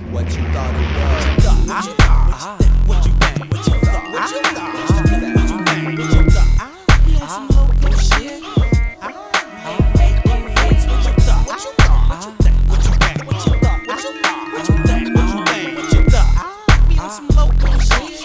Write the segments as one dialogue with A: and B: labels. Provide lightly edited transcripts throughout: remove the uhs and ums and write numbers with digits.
A: What you thought it was?
B: What you think? What you thought? What you thought? What you think? What you think? What you thought? We on some local shit. What you thought? What you thought? What you think? What you think? What you thought? What you thought? What you think? What you think? What you thought? We on some local shit.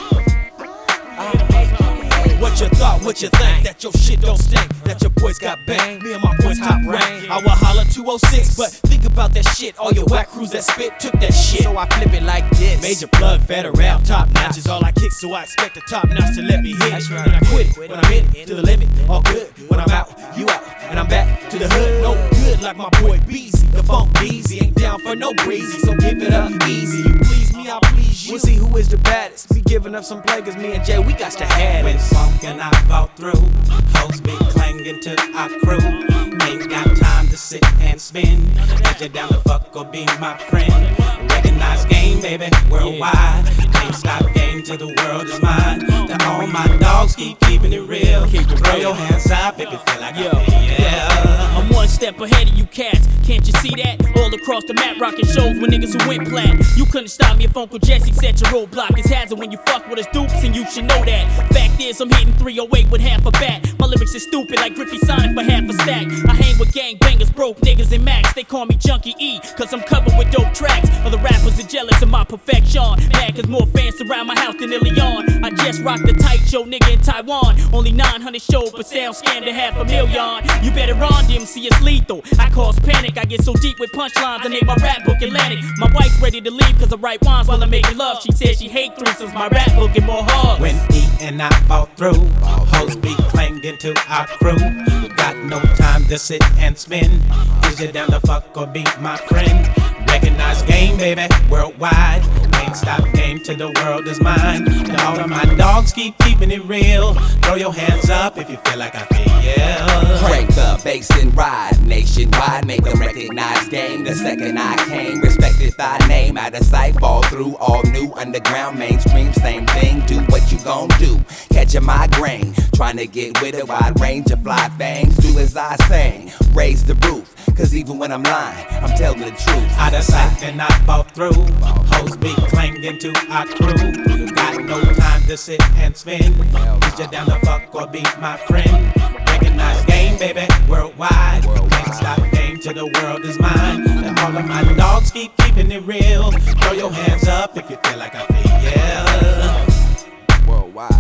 B: What you thought, what you think, that your shit don't stink, that your boys got bang, me and my boys top rank. I will holler 206, but think about that shit, all your whack crews that spit took that shit. So I flip it like this, major plug, federal, top notch is all I kick, so I expect the top notch to let me hit it. And I quit it when I'm in it, to the limit, all good. When I'm out, you out, and I'm back to the hood, no good like my boy Beezy. The funk Beezy ain't down for no breezy, so give it up easy. You please me, I please you. We'll see who is the baddest. We giving up some play, cause me and Jay, we got to have it.
C: And I fall through, hoes be clanging to our crew. Ain't got time to sit and spin. Is you down to fuck or be my friend? Recognize game, baby, worldwide. Can't stop game till the world is mine. To all my dogs, keeping it real. Throw your hands up if you feel like I feel, yeah.
D: I'm one step ahead of you cats, can't you see that? All across the map, rocking shows with niggas who went plat. You couldn't stop me if Uncle Jesse set your roadblock. It's hazard when you fuck with us dupes, and you should know that. Fact is, I'm hitting 308 with half a bat. My lyrics is stupid like Griffey Sonic for half a stack. I hang with gangbangers, broke niggas, and Max. They call me Junkie E, cause I'm covered with dope tracks. Other rappers are jealous of my perfection. Mad cause more fans surround my house than Ilion. I just rocked the tight show nigga in Taiwan. Only 900 shows, but sound scanned to 500,000. You better run them, see it's lethal. I cause panic, I get so deep with punchlines, I name my rap book Atlantic. My wife's ready to leave cause I write rhymes while I'm making love. She said she hate threesomes, my rap book get more hugs.
C: When E and I fall through, hoes be clanging to our crew. Got no time to sit and spin. Is you down to fuck or be my friend? Recognize game, baby, worldwide. Ain't stop game till the world is mine. To all of my dogs, keeping it real. Throw your hands up if you feel like I feel, yeah.
A: Crank the bass and ride nationwide, make them recognize game. The second I came, respected thy name. Out of sight, fall through, all new, underground, mainstream, same thing. Do what you gon' do, catch a migraine. Trying to get with a wide range of fly things. Do as I say, raise the roof. Cause even when I'm lying, I'm telling the truth.
C: Out of sight and I fall through, hoes be clanging to our crew. Got no time to sit and spin. Is you down to fuck or be my friend? Recognize game, baby, worldwide. Can't stop game till the world is mine. And all of my dogs keeping it real. Throw your hands up if you feel like I feel, yeah.
A: Worldwide.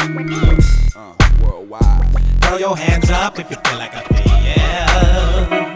A: Worldwide.
C: Throw your hands up if you feel like I feel, yeah.